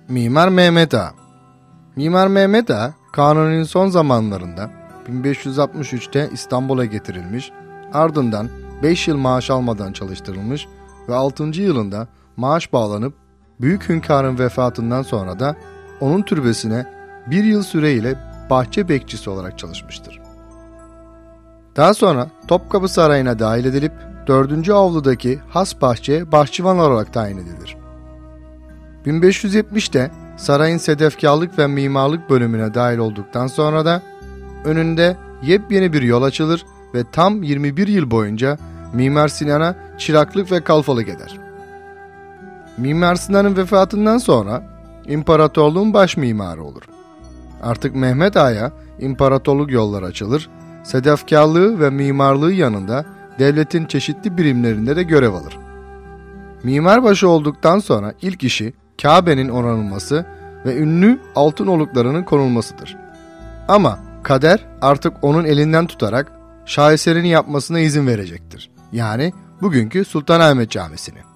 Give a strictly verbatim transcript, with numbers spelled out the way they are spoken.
Mimar Mehmet Ağa. Mimar Mehmet Ağa, Kanuni'nin son zamanlarında bin beş yüz altmış üçte İstanbul'a getirilmiş, ardından beş yıl maaş almadan çalıştırılmış ve altıncı yılında maaş bağlanıp büyük hünkârın vefatından sonra da onun türbesine bir yıl süreyle bahçe bekçisi olarak çalışmıştır. Daha sonra Topkapı Sarayı'na dahil edilip dördüncü avludaki has bahçeye bahçıvan olarak tayin edilir. bin beş yüz yetmişte sarayın sedefkarlık ve mimarlık bölümüne dahil olduktan sonra da önünde yepyeni bir yol açılır ve tam yirmi bir yıl boyunca Mimar Sinan'a çıraklık ve kalfalık eder. Mimar Sinan'ın vefatından sonra imparatorluğun baş mimarı olur. Artık Mehmet Ağa'ya imparatorluk yolları açılır, sedefkarlığı ve mimarlığı yanında devletin çeşitli birimlerinde de görev alır. Mimarbaşı olduktan sonra ilk işi Kabe'nin onarılması ve ünlü altın oluklarının konulmasıdır. Ama kader artık onun elinden tutarak şaheserini yapmasına izin verecektir. Yani bugünkü Sultanahmet Camisi'ni.